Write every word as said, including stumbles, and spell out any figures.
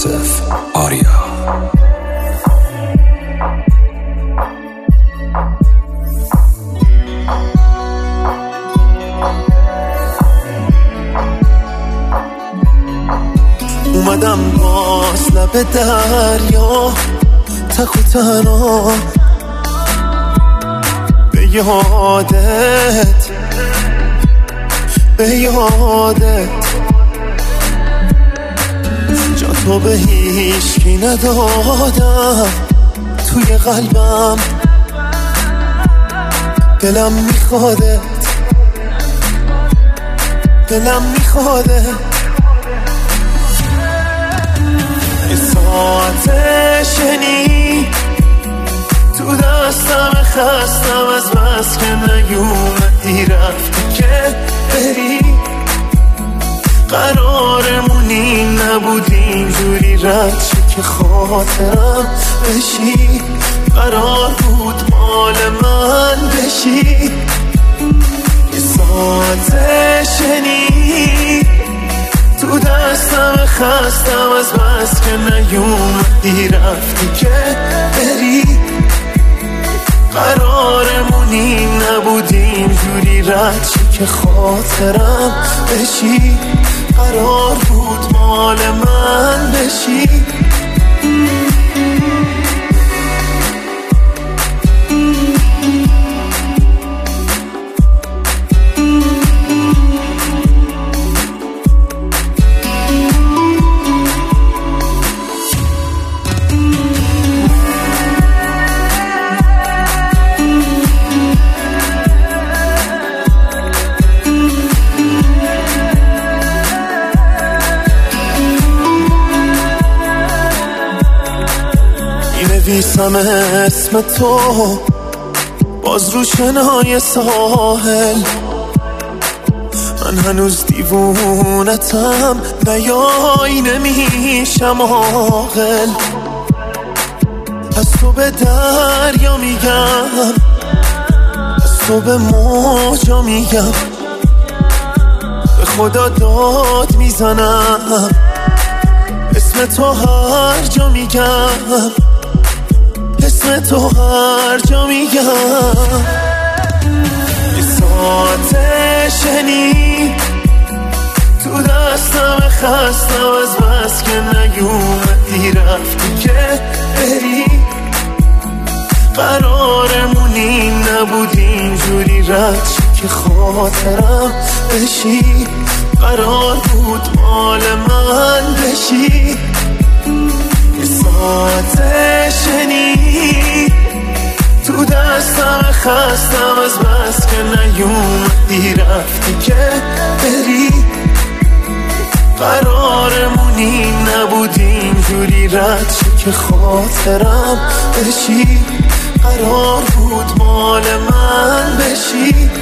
یوسف آریا. اومدم باز لب دریا تک و تنها به یادت به یادت جا تو به هیچکی ندادم توی قلبم، دلم میخوادت دلم میخوادت یه ساعت شنی تو دستم خستم از بس که نیومدی رفتی که بری، قرارمونی نبود اینجوری رد شی که خاطرم بشی، قرار بود مال من بشی. یه ساعت شنی تو دستم خستم از بس که نیومدی رفتی که بری، قرارمونی نبود اینجوری رد شی که خاطرم بشی، قرار بود مال من بشی. نویسم اسم تو باز رو شنای ساحل، من هنوز دیوونتم نیای نمیشم عاقل، از تو به دریا میگم از تو به موجا میگم، به خدا داد میزنم اسم تو هر جا میگم، اسم تو هر جا میگم. یه ساعت شنی تو دستم خستم از بس که نیومدی رفتی که بری، قرارمونی نبود اینجوری رد شی که خاطرم بشی، قرار بود مال من بشی. یه ساعت شنی تو دستم خستم از بس که نیومدی رفتی که بری، قرارمونی نبود اینجوری رد شی که خاطرم بشی، قرار بود مال من بشی.